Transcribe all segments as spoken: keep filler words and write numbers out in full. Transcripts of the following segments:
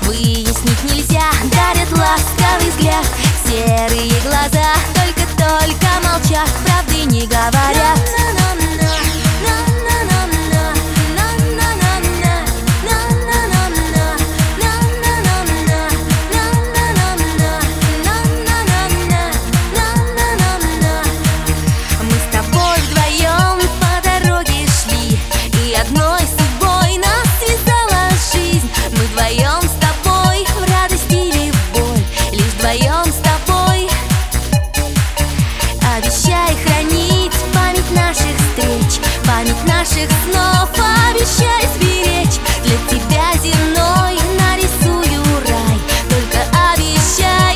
выяснить нельзя. Дарят ласковый взгляд, серые глаза только-только молчат, правды не говорят. Память наших снов обещай сберечь. Для тебя земной нарисую рай, только обещай.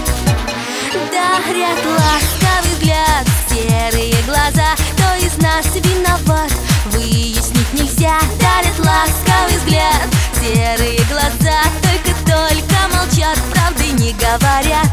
Дарят ласковый взгляд, серые глаза, кто из нас виноват, выяснить нельзя. Дарят ласковый взгляд, серые глаза только-только молчат, правды не говорят.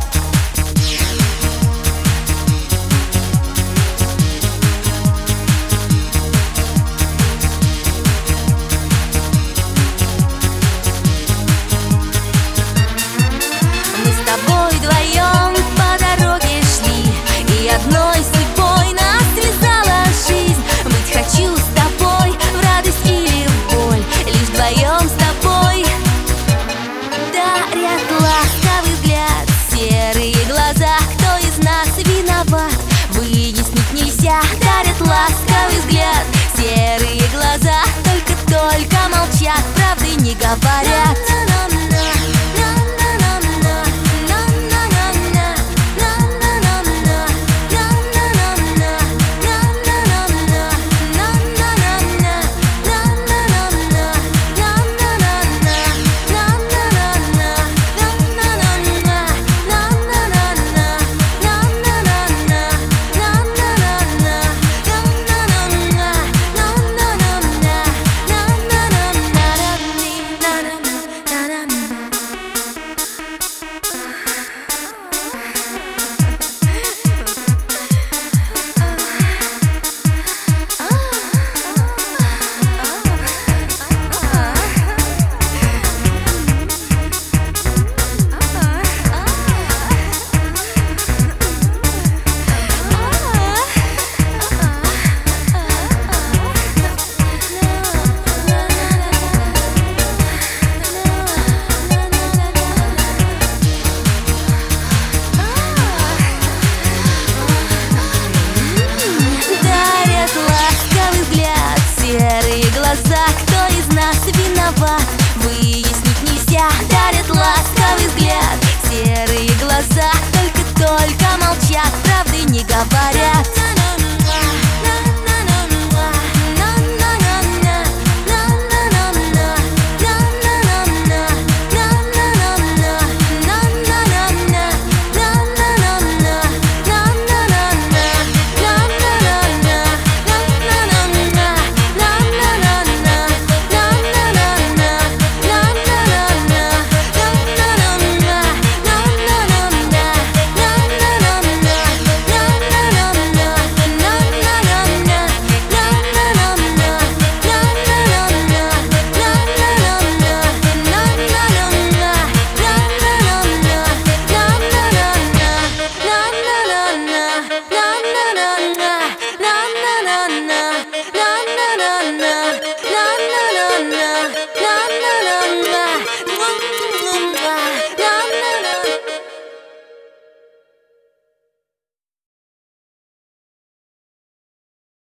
Одной судьбой нас связала жизнь. Быть хочу с тобой в радость или в боль, лишь вдвоем с тобой. Дарят ласковый взгляд, серые глаза, кто из нас виноват, выяснить нельзя. Дарят ласковый взгляд, серые глаза только-только молчат, правды не говорят. Кто из нас виноват, выяснить нельзя. Дарят ласковый взгляд, серые глаза только-только молчат, правды не говорят.